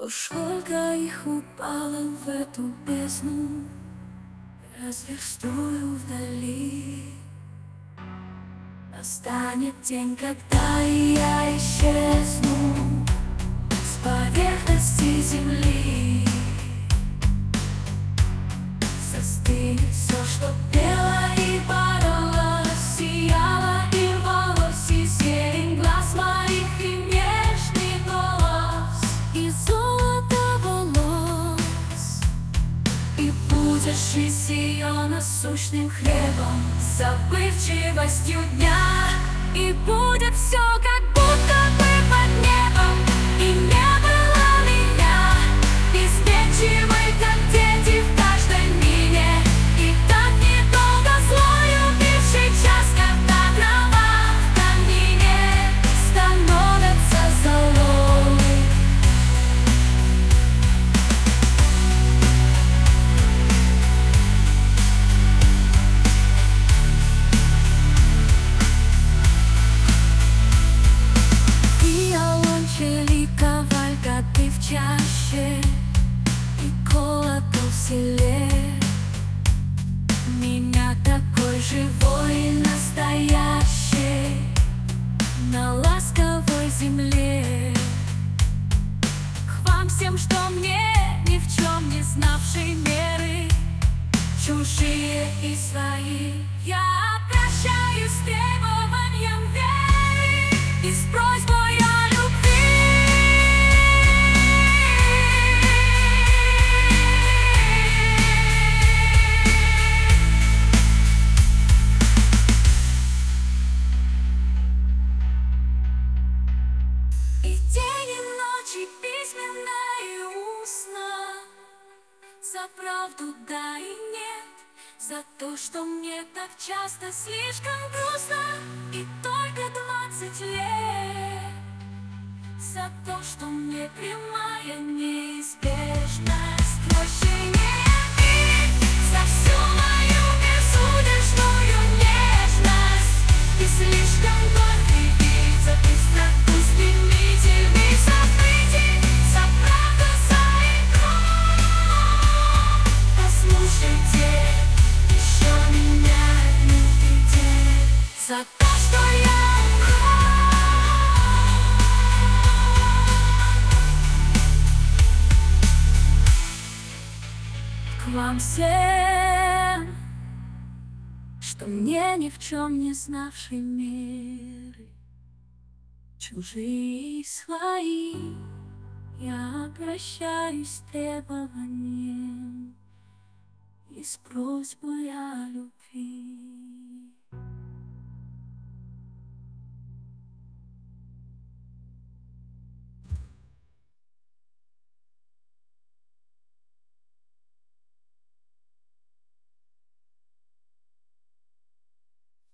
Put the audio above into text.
О, сколько их упало в эту бездну, разверстую вдали. Настанет день, когда я исчезну с поверхности земли. Застынет все, что пело и боролось, сияло и рвалось, и зелень глаз моих, и нежный голос, и золото волос. И будешь из ее насущным хлебом, забывчивостью дня, и будет все, как будто бы под небом, и не было меня, изменчивой, как дети в каждой мире, и так недолго злой убивший час, когда дрова в камине становятся золой. Виолончели, кавалькады в чаще, и колокол в селе. Меня такой живой и настоящий на ласковой земле. К вам всем, что мне ни в чем не знавшей меры, чужие и свои, я обращаюсь с требованием веры и с просьбой о любви. И день, и ночь, и письменно, и устно, за правду да и нет, за то, что мне так часто слишком грустно, и только 20 лет, за то, что мне прямая неизбежность прощения обид, за всю мою безудержную нежность и слишком горький вид, за быстроту стремительных событий, за правду, за игру. Послушайте еще меня, любите, за то, что я умру. К вам всем, что мне ни в чем не знавшей меры, чужие и свои, я обращаюсь с требованием и с просьбой о любви.